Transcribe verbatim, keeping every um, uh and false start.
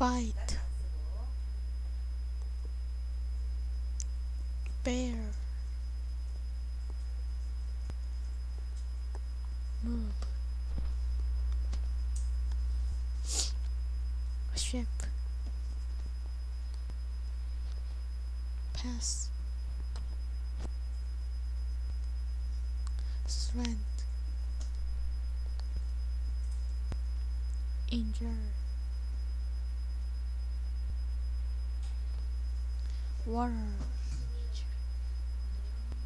Fight. Bear. Move. Ship. Pass. Strength. Injure. Water.